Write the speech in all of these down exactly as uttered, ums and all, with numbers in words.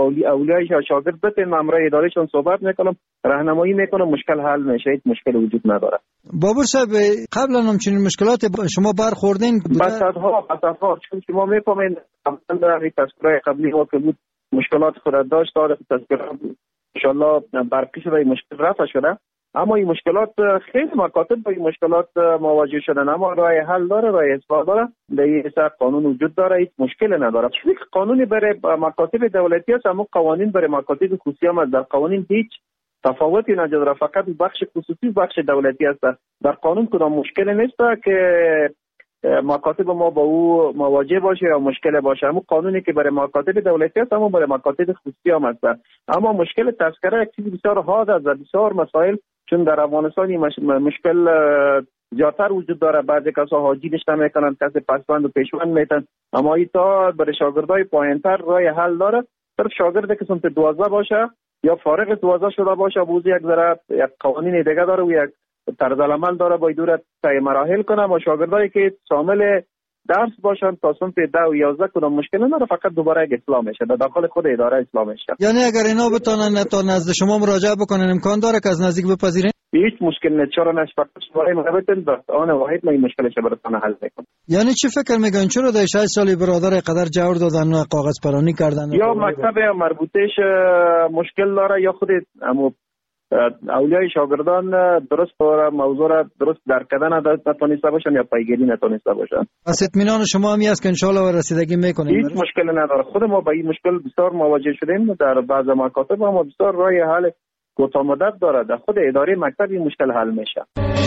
اولی اولیای شاگرد بتن امرای ادارهشون صحبت میکنم، راهنمایی میکنم، مشکل حل میشه، هیچ مشکل وجود نداره. بابر صاحب قبلا هم چنین مشکلات شما برخوردین؟ بساتها بساتها چون شما میفهمین قبلا در تذکره قبلی ها که بود مشکلات خود داشت، داره تذکره ان شاء الله برقی شده مشکل رفع شده، اما این مشکلات خیلی مکاتب با این مشکلات مواجه شدن، اما راه حل داره، راه اصلاح داره، در این سر قانون وجود داره، هیچ مشکل نداره. چون قانونی برای مکاتب دولتی است، اما قوانین برای مکاتب خصوصی هم در قوانین هیچ تفاوتی نداره، فقط بخش خصوصی بخش دولتی است. در قانون کدام مشکل نیست که مکاتب ما با او مواجه باشه یا مشکل باشه، اما قانونی که برای مکاتب دولتی است اما برای مکاتب خصوصی هم است. اما مشکل تذکره یک چیز بسیار حاد است و بسیار مسائل، چون در افغانستان مشکل زیادتر وجود داره. بعضی کسا حاجی نشته میکنن، کسی پسوند و پیشوند میتن، اما ای تا برای شاگردای پایینتر راه حل داره. صرف شاگرد که سمت دوازده باشه یا فارغ دوازده شده باشه، بوز یک ذره یک قوانین دیگه داره و یک طرز عمل داره، باید دورت طی مراحل کنم و شاگردایی که شامل درس باشن تا صنف ده و یازده کدام مشکل نداره، فقط دوباره یک اصلاح میشه در داخل خود اداره اصلاح میشه. یعنی اگر اینا بتونن تا نزد شما مراجعه بکنن امکان داره که از نزدیک بپذیرین؟ هیچ مشکل نیست، چرا نه، فقط شما مربوطن به آن واحد ما این مشکلش براتون حل میکنم. یعنی چی فکر میکنین چرا در شش سال برادر قدر جور دادن و کاغذ پرانی کردن؟ یا مکتب یا مربوطش مشکل داره یا خود اما اولیای شاگردان درست داره موضوع را درست درک کردن نتونسته باشن یا پیگیری نتونسته باشن. پس اطمینان شما هم است که ان شاء الله رسیدگی میکنیم؟ هیچ مشکل نداره، خود ما با این مشکل بسیار مواجه شدیم در بعض مکاتب، اما بسیار راه حل کوتاه مدت داره، در خود اداره مکتب این مشکل حل میشه.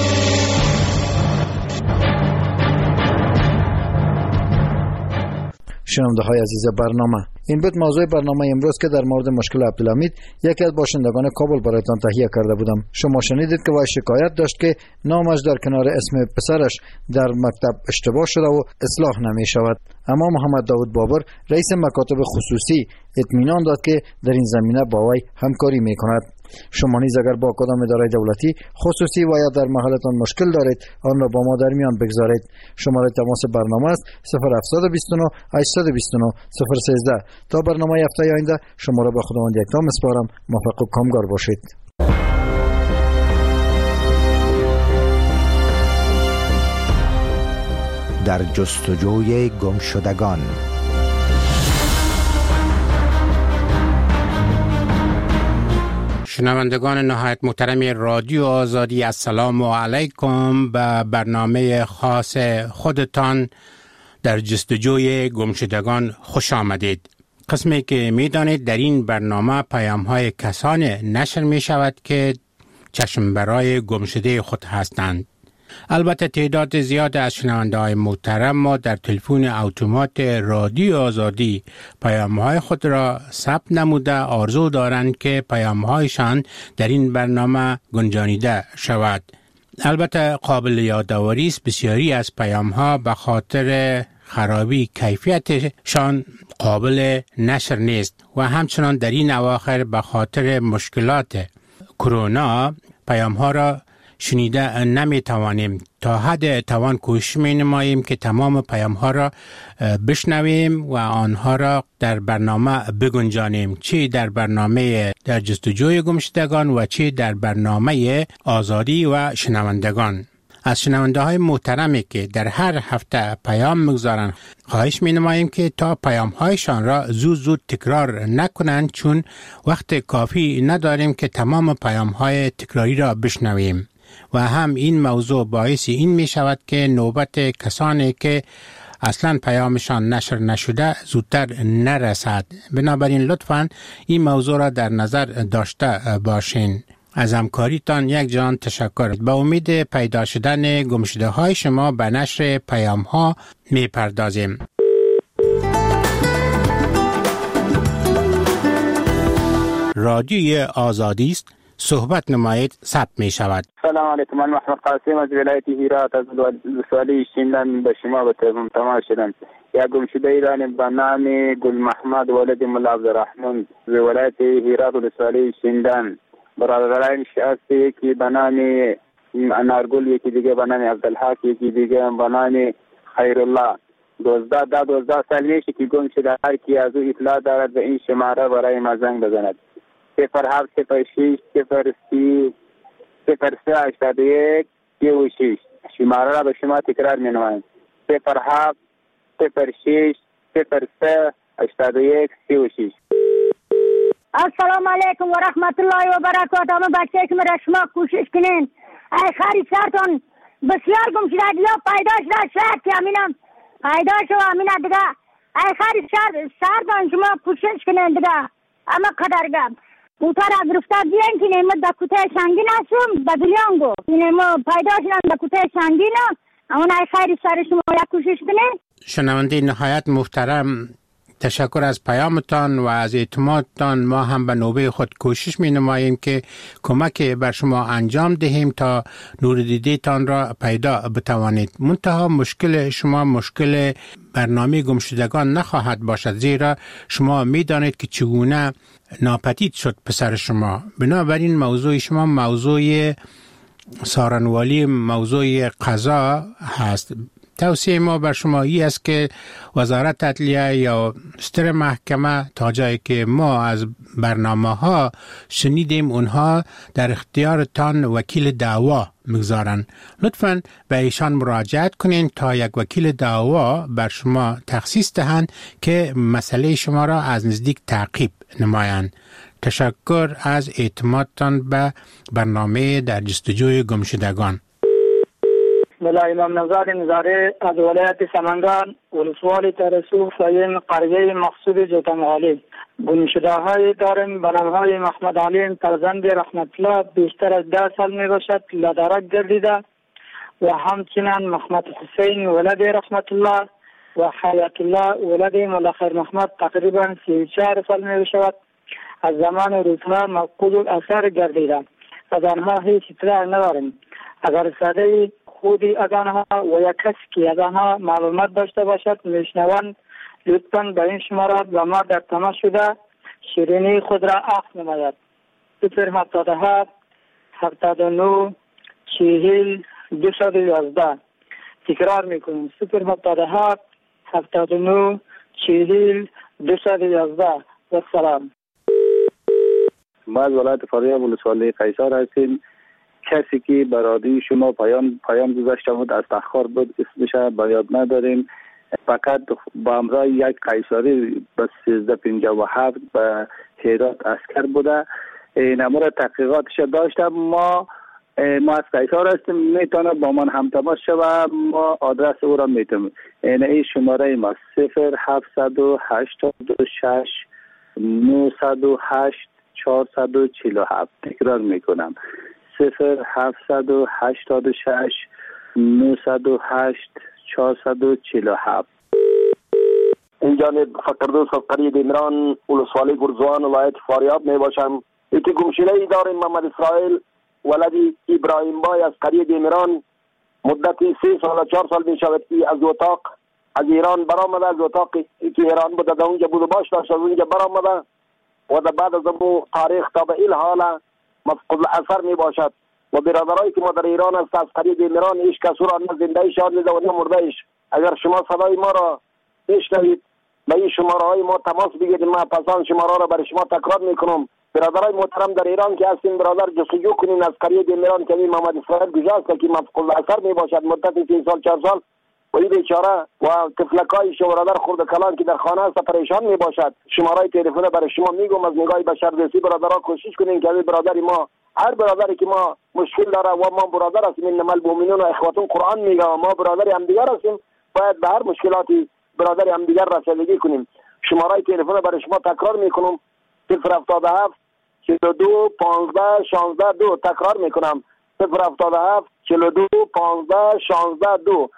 شنونده های عزیز برنامه، این بود موضوع برنامه امروز که در مورد مشکل عبدالحمید یکی از باشندگان کابل برایتان تهیه کرده بودم. شما شنیدید که وای شکایت داشت که نامش در کنار اسم پسرش در مکتب اشتباه شده و اصلاح نمی شود، اما محمد داود بابر رئیس مکاتب خصوصی اطمینان داد که در این زمینه با وی همکاری می کند. شما نیز اگر با کدام اداره دولتی خصوصی و یا در محلتان مشکل دارید آن را با ما در میان بگذارید. شماره تماس برنامه است صفر هفت دو نه هشت دو نه صفر یک سه. تا برنامه هفته آینده شما را به خداوند یکتا میسپارم. موفق و کامگار باشید. در جستجوی گمشدگان. شنوندگان نهایت محترم رادیو آزادی، السلام علیکم. به برنامه خاص خودتان در جستجوی گمشدگان خوش آمدید. قسمی که می دانید در این برنامه پیام های کسان نشر می شود که چشم برای گمشده خود هستند. البته تعداد زیاد از شنونده های محترم ما در تلفن اتومات رادیو آزادی پیام های خود را ثبت نموده آرزو دارند که پیام هایشان در این برنامه گنجانیده شود. البته قابل یادآوری است بسیاری از پیام ها به خاطر خرابی کیفیتشان قابل نشر نیست و همچنان در این اواخر به خاطر مشکلات کرونا پیام ها را شنیده نمی توانیم. تا حد توان کوشش می نماییم که تمام پیام ها را بشنویم و آنها را در برنامه بگنجانیم، چه در برنامه در جستجوی گمشدگان و چه در برنامه آزادی و شنوندگان. از شنونده های محترمی که در هر هفته پیام میگذارند خواهش می نماییم که تا پیام هایشان را زود زود تکرار نکنند، چون وقت کافی نداریم که تمام پیام های تکراری را بشنویم و هم این موضوع باعث این می شود که نوبت کسانی که اصلا پیامشان نشر نشده زودتر نرسد. بنابراین لطفاً این موضوع را در نظر داشته باشین. از همکاریتان یک جان تشکر. با امید پیدا شدن گمشده های شما به نشر پیام ها می پردازیم. رادیوی آزادی است، صحبت نمایید، ثبت می شود. سلام علیکم، من محمد قاسم از ولایت هرات از ولسوالی شیندن به شما به تماس شدم. یک گمشده ایرانی به نام گل محمد ولد ملا عبدالرحمن از ولایت هرات ولسوالی شیندن. برادران شخصی یکی به نام انارگل، یکی دیگه به نام عبدالحق، یکی دیگه به نام خیرالله دوازده ده دوازده سال میشه که گم شده. هر کی از او اطلاع دارد به این شماره برای ما زنگ بزند. صفر هفت صفر شش صفر سی صفر سه هشتاد و یک سی و شش. شماره را به شما تکرار می نمایم. صفر هفت صفر شش صفر سه هشتاد و یک سی و شش. السلام علیکم و رحمت الله و برکاته. همه بچه که مرا شما کوشش کنین ای خرید سرتون بسیار گم شده دیگه پیدا شده. شاید که امینم پیدا شو امینه دیگه. ای خرید سر سرتون شما کوشش کنین دیگه. اما قدر گم موتر از رفتار بیان که نیمه در کوته سنگین هستم بدلیان گو نیمه پیدا شدن در کوته سنگین اما ای خرید سر شما یک کوشش کنین. شنونده نهایت محترم، تشکر از پیامتان و از اعتمادتان. ما هم به نوبه خود کوشش می نماییم که کمک بر شما انجام دهیم تا نور دیده تان را پیدا بتوانید. منتها مشکل شما مشکل برنامه گمشدگان نخواهد باشد، زیرا شما می دانید که چگونه ناپدید شد پسر شما. بنابراین موضوع شما موضوع سارنوالی، موضوع قضا هست. توصیه ما بر شما ای است که وزارت عدلیه یا ستر محکمه تا جایی که ما از برنامه ها شنیدیم اونها در اختیارتان وکیل دعوا مگذارن. لطفاً به ایشان مراجعت کنین تا یک وکیل دعوا بر شما تخصیص دهند که مسئله شما را از نزدیک تعقیب نمایند. تشکر از اعتمادتان به برنامه در جستجوی گمشدگان. ملا امام نزار نزاره از ولایت سمنگان ولسوالی ترسو فایم قریه مقصود جوتمغالی. گمشده های داریم به نام های محمد علی فرزند رحمت الله بیشتر از ده سال می باشد لدرک گردیده و همچنین محمد حسین ولد رحمت الله و حیات الله ولد ملخیر محمد تقریبا سی و چهار سال می باشد. از زمان روزها مفقود الاثر گردیده. از آنها هیچ اطلاع نداریم. اگر ساده خودی از آنها و یک کسی که از آنها معلومات داشته باشد میشنوند لطفاً به این شمارات و ما در تماس شده شیرینی خود را عفو نماید. صفر هفتاد و هفت هفتاد و نه چهل دویست و یازده. تکرار میکنیم صفر هفتاد و هفت هفتاد و نه چهل دویست و یازده. و سلام. ما از ولایت فاریاب ولسوالی قیصر هستیم. کسی که برادری شما پایان پایان گذاشته بود از تخار بود، اسمش به یاد نداریم، فقط با همراه یک قیصری به سیزده پنجاه و هفت به هرات عسکر بوده. این امور تحقیقاتش داشتم. ما ما از قیصر هستیم، میتونه با من هم تماس شوه. ما آدرس او را میتونیم. این این شماره ما صفر هفتصد و هشتاد و شش نهصد و هشت چهارصد و چهل و هفت. تکرار میکنم صفر هفتصد و هشتاد و شش نهصد و هشت چهارصد و چهل و هفت. این جانب فقردوس از قریه دیمران ولسوالی گرزوان ولایت فاریاب می باشم. یکی گمشده ای داریم محمد اسرائیل ولدی ابراهیم بای از قریه دیمران. مدتی سه سال چهار سال می شود که از اتاق از ایران برآمده. از اتاق که ایران بوده در اونجا بود و باش داشت از اونجا برآمده و در بعد از اون تاریخ تا به این حال مفقود الاثر می باشد. و برادرایی که ما در ایران است از قریه دیمران هیچ کس را نه زنده شاد نیده و نه مرده ایش. اگر شما صدای ما را بشنوید به این شماره های ما تماس بگیرید. ما پسان شماره را برای شما تکرار میکنم. برادرای محترم در ایران که هستین برادر جستجو کنین از قریه دیمران که این محمد اسرائیل گجاست که مفقود الاثر می باشد مدت سه سال چهار سال و این بیچاره و طفلکای شو برادر خرد کلان که در خانه است پریشان می باشد. شماره تلفن برای شما میگم از نگاه بشردوستی برادرها کوشش کنین که برادری ما هر برادری که ما مشکل داره و ما برادر هستیم انما المؤمنون اخوة قرآن میگه و ما برادر همدیگر هستیم باید به هر مشکلاتی برادر همدیگر رسیدگی کنیم. شماره تلفن برای شما تکرار میکنم صفر هفتاد و هفت چهل و دو پانزده شانزده دو. تکرار میکنم صفر هفتاد و هفت چهل و دو پانزده شانزده دو.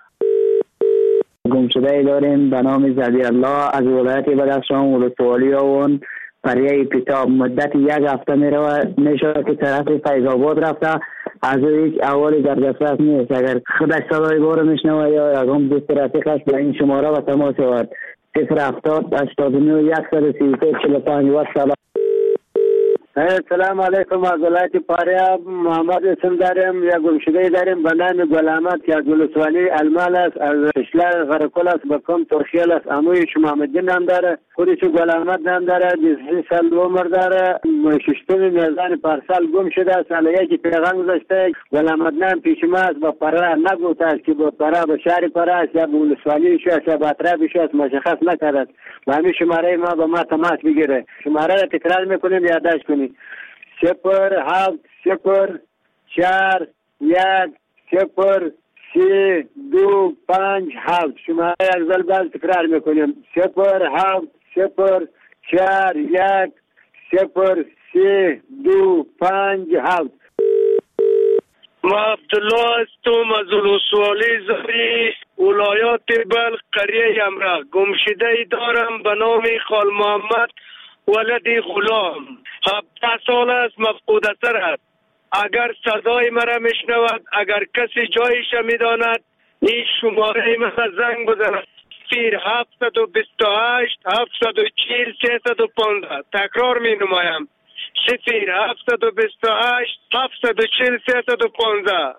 گمشده ای داریم به نام زدی الله از ولایت بدخشان ولسوالی آون قریه پیتاب. مدت یک هفته می رود میشه که طرف فیض آباد رفته. از او هیچ احوالی در دسترس نیست. اگر خودش صدای بار میشنوه یا یکم دوست رفیقش به این شماره و تماس شود صفر هفتاد هشتاد و نه صد و سی و پنج چهل و پنج. و سلام. سلام علیکم. از ولایت فاریاب محمد اسم دارم. یا گمشده داریم به نام گلامت که از ولسوالی المال است، از اشلال غرقل است، به کم ترخیل است. اموی شما مدین نام داره، خودش گلامت نام داره، بیست سال عمر داره. ششتم میزان پارسال گم شده است. علیه که پیغام گذاشته گلامت نام پیش ما است. با پرا نگفته است که با پرا به شهر پرا است یا به ولسوالی شو یا به اطراف شو است، مشخص نکرد. و همین شماره ما با ما تماس بگیره. شماره را تکرار میکنیم یادداشت کنید. صفر هفت صفر چهار یک صفر سه دو پنج هفت. شماره یک ذل باز تکرار میکنیم. صفر هفت صفر چهار یک صفر سه دو پنج هفت. ما عبدالله هستم از ولسوالی زری ولایات بلخ قریه یمرا. گمشده ای دارم به نام خال محمد ولد غلام. هفده سال است مفقود اثر است. اگر صدای مرا میشنود، اگر کسی جایش میداند، این شماره مرا زنگ بزند. صفر هفتصد و بیست و هشت هفتصد و چهل سیصد و پانزده. تکرار می نمایم. صفر هفتصد و بیست و هشت هفتصد و چهل سیصد و پانزده.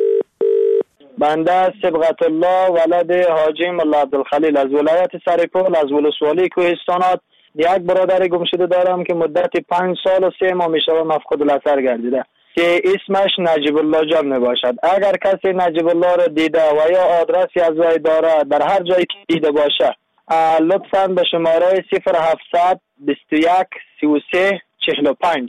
بنده صبغت الله ولد حاجی ملا عبدالخلیل از ولایت سرپل از ولسوالی کوهستانات. یک برادر گمشده دارم که مدت پنج سال و سه ماه میشه مفقود الاثر گردیده که اسمش نجیب الله جان می باشد. اگر کسی نجیب الله را دیده و یا آدرسی از وی داره در هر جایی که دیده باشه، لطفاً به شماره صفر هفتصد بیست و یک سی و سه چهل و پنج.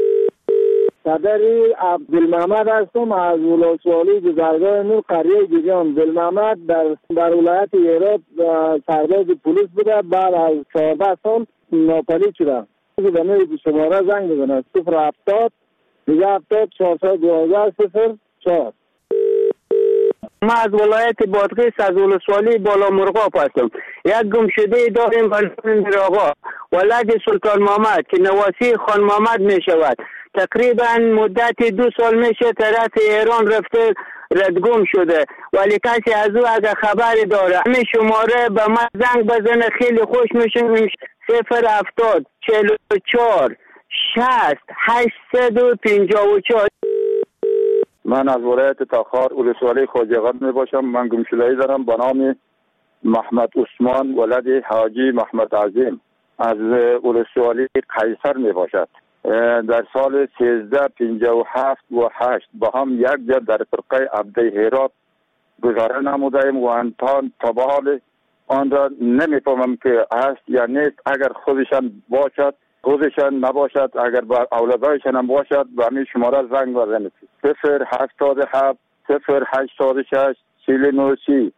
صدری عبدالمحمد هستم از ولسوالی گذرگاه نور قریه گیجان. عبدالمحمد در در ولایت ایران سرباز پلیس بوده، بعد از چهارده سال ناپدید شده. به نوع شماره زنگ بزنه. صفر هفتاد دیگه هفتاد چهارصد دوازده صفر چهار. ما از ولایت بادغیس از ولسوالی بالا مرغاب هستم. یک گمشده داریم به آقا ولد سلطان محمد که نواسی خان محمد می شود. تقریبا مدت دو سال میشه طرف ایران رفته ردگم شده، ولی کسی از او اگر خبری داره همین شماره به من زنگ بزنه خیلی خوش میشه. صفر هفتاد چهل و چهار شصت هشتصد و پنجاه و چهار. من از ولایت تاخار ولسوالی خواجه‌آباد می باشم. من گمشده‌ای دارم به نام محمد عثمان ولد حاجی محمد عظیم از ولسوالی قیصر می باشد. در سال سیزده پنجاه و هفت و هشت با هم یک جا در فرقه عبده هرات گذاره نمودیم و انتان تا به حال آن را نمیفهمم که هست یا نیست. اگر خودشان باشد خودشان نباشد، اگر با اولادایشان هم باشد به همین شماره زنگ بزنید. صفر هشتاد و هفت صفر هشتاد و شش چهل و نه سی.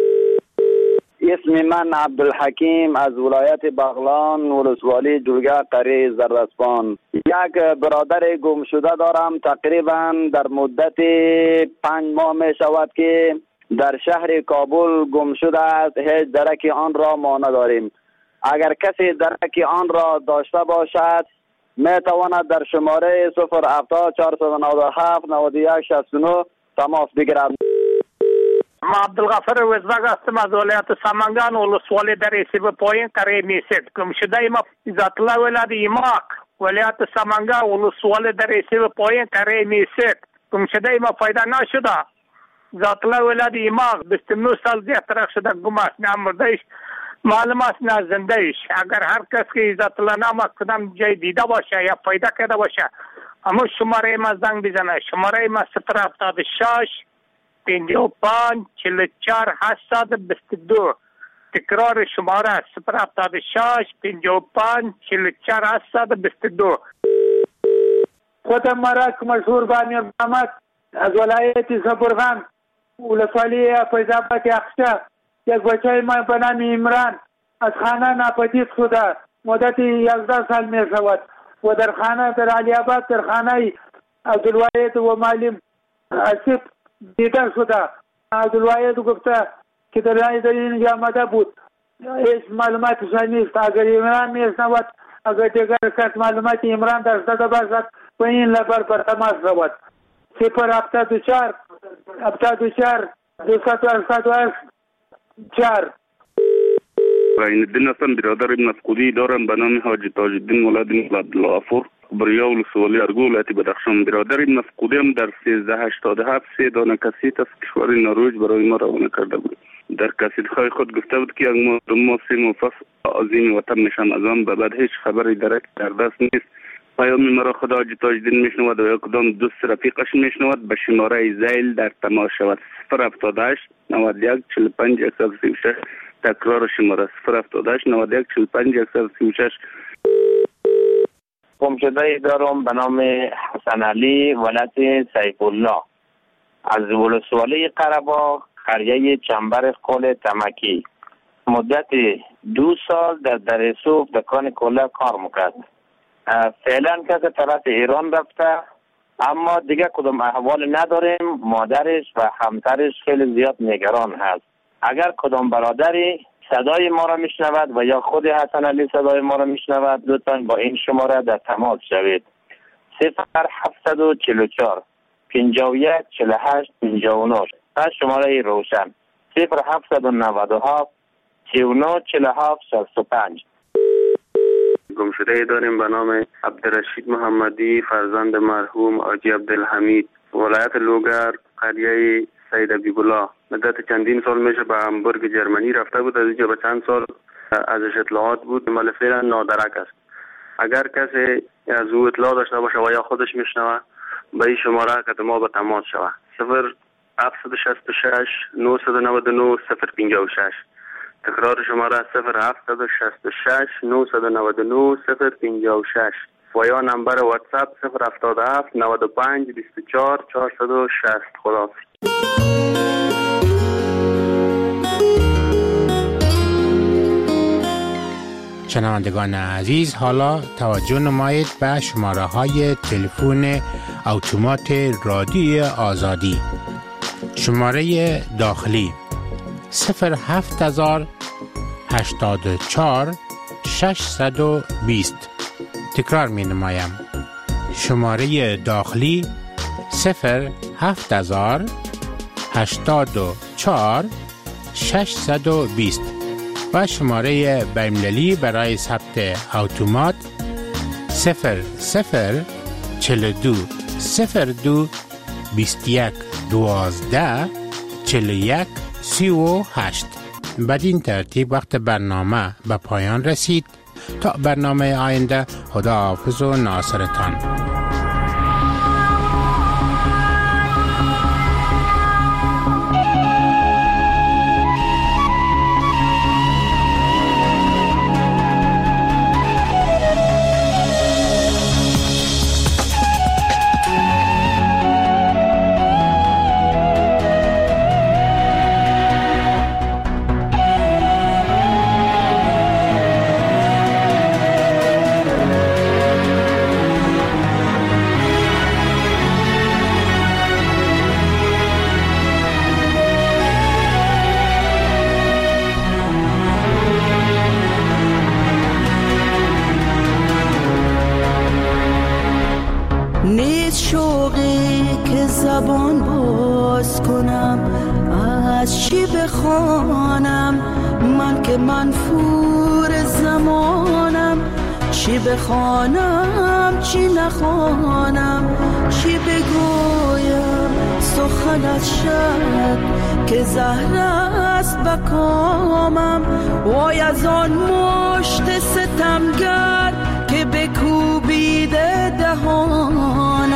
اسم من عبدالحکیم از ولایت بغلان ولسوالی جلگه قریه زرسپان. یک برادر گم شده دارم. تقریبا در مدت پنج ماه می شود که در شهر کابل گم شده است. هیچ درک آن را ما نداریم. اگر کسی درک آن را داشته باشد می تواند در شماره صفر هفتاد چهارصد و نود و هفت نود و یک شصت و نه تماس بگیرد. ما عبدالغفر وزبگ هستم از ولایت سمنگان ولسوالی در ایسیب پایین قریه میسید. گمشده ما ذات الله ولد ایماق ولایت سمنگان ولسوالی در ایسیب پایین قریه میسید. گمشده ما پیدا نشده. ذات الله ولد ایماق بیست و نه سال دیگه ترک شده گم است. نه مردهش معلوم است نه زندهش. اگر هر کس که ذات الله نام کدام جای دیده باشه یا پیدا کرده باشه اما شماره ما زنگ بزنه. شماره ما صفر هفتاد و شش پنجاه و پنج چهل و چهار هشتصد و بیست و دو. تکرار شماره صفر هفتاد و شش پنجاه و پنج چهل و چهار هشتصد و بیست و دو. خودم مرک مشهور بانی محمد از ولایت زبرغان ولسوالی فیض‌آباد اخشا. یک بچه ما به نام عمران از خانه ناپدید شده مدت یازده سال می شود و در خانه در علی آباد در خانه عبدالواحد و معلم اسیب دیده شده. عبدالواحد گفته که در این آمده بود. هیچ معلوماتش نیست. اگر عمران میشنود، اگر دیگر کس معلومات عمران داشته باشد و این لبر بر تماس شود. صفر هفتاد و چهار هفتاد و چهار دویست و هشتاد و هشت چهار. عین الدین هستم. برادر مفقودی دارم به نام حاجی تاج الدین ولد عبدالغفور بریا ولسوالی ارگو ولایت بدخشان. برادر مفقودم در سیزده هشتاد و هفت سه دانه کاسیت از کشور نروژ برای ما روانه کرده بود. در کاسیت‌های خود گفته بود که ما ما سه مفصل عظیم وطن نشان از آن به بعد هیچ خبری درک در دست نیست. پیام مرا خدا حاجی تاجدین میشنود و یا کدام دوست رفیقش میشنود به شماره زیل در تماس شود. صفر هفتاد و هشت نود و یک چهل و پنج صد و سی و شش. تکرار شماره صفر هفتاد و هشت نود و یک چهل و پنج صد و سی و شش. گمشده دارم به نام حسن علی ولایت سیف الله از ولسوالی قره‌باغ قریه چنبر قل تمکی. مدت دو سال در درسوف دکان کلا کار میکرد. فعلا که طرف ایران رفته اما دیگه کدام احوال نداریم. مادرش و همسرش خیلی زیاد نگران هست. اگر کدام برادری صدای ما را میشنود و یا خود حسن علی صدای ما را میشنود لطفاً با این شماره در تماس شوید. صفر هفتصد و چهل و چهار پنجاه و یک چهل و هشت پنجاه و نه و شماره روشن صفر هفتصد و نود و هفت سی و نه چهل و هفت شصت و پنج. گمشده داریم به نام عبدالرشید محمدی فرزند مرحوم حاجی عبدالحمید ولایت لوگر قریه سید ابیبولا. مدت چندین سال میشه به همبورگ جرمنی رفته بود. از اینجا به چند سال ازش اطلاعات بود ولی فعلا نادرک است. اگر کسی از او اطلاع داشته باشه و یا خودش میشنوه به این شماره که ما به تماس شوه. صفر هفتصد و شصت و شش نهصد و نود و نه صفر پنجاه و شش. تکرار شماره صفر هفتصد و شصت و شش نهصد و نود و نه صفر پنجاه و شش و یا نمبر واتساپ صفر هفتاد و هفت نود و پنج بیست و چهار چهارصد و شصت. خداحافظ. شنوندگان عزیز، حالا توجه نمایید به شماره های تلفن اتومات رادیو آزادی. شماره داخلی صفر هفت هزار هشتاد و چهار ششصد و بیست. تکرار می نمایم. شماره داخلی صفر هفت هزار هشتاد و چهار ششصد و بیست و شماره بین‌المللی برای ثبت اتومات صفر صفر چهل و دو صفر دو بیست و یک دوازده چهل و یک سی و هشت. بدین ترتیب وقت برنامه به پایان رسید. تا برنامه آینده، خداحافظ و ناصرتان. بخوانم چی نخوانم، چی بگویم سخن از شب که زهر است بکامم. وای از آن مشت ستمگر که بکوبیده دهانم.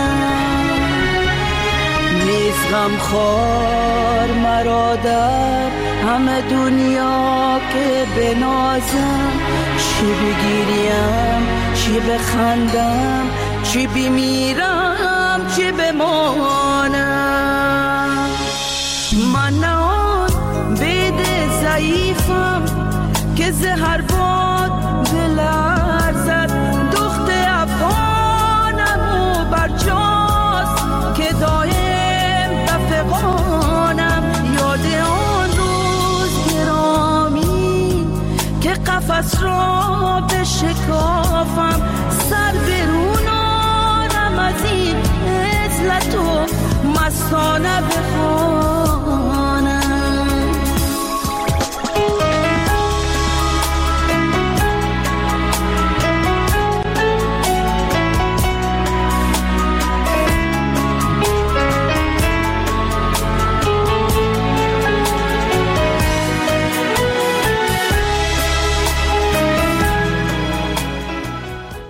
نیز غمخوار مرا در همه دنیا که بنازم، چی بگیریم چی بخندم، چی بمیرم چی بمانم. من نه آن بید ضعیفم که زهر باد بلرزد. دخت افغانم و برجاست که دایم بفغانم. یاد آن روز گرامی که قفس را بشکافم، سر برونانم از این عزلت و مستانه بخوام.